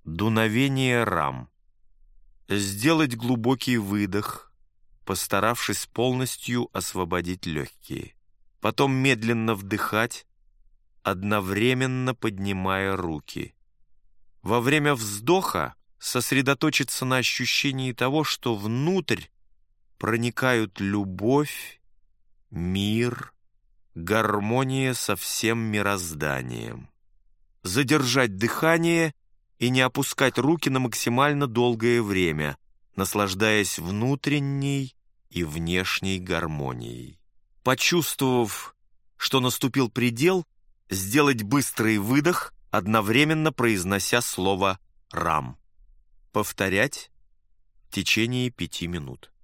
Дуновение рам. Сделать глубокий выдох, постаравшись полностью освободить легкие. Потом медленно вдыхать, одновременно поднимая руки. Во время вздоха сосредоточиться на ощущении того, что внутрь проникают любовь, мир, гармония со всем мирозданием. Задержать дыхание и не опускать руки на максимально долгое время, наслаждаясь внутренней и внешней гармонией. Почувствовав, что наступил предел, сделать быстрый выдох, одновременно произнося слово «рам». Повторять в течение 5 минут.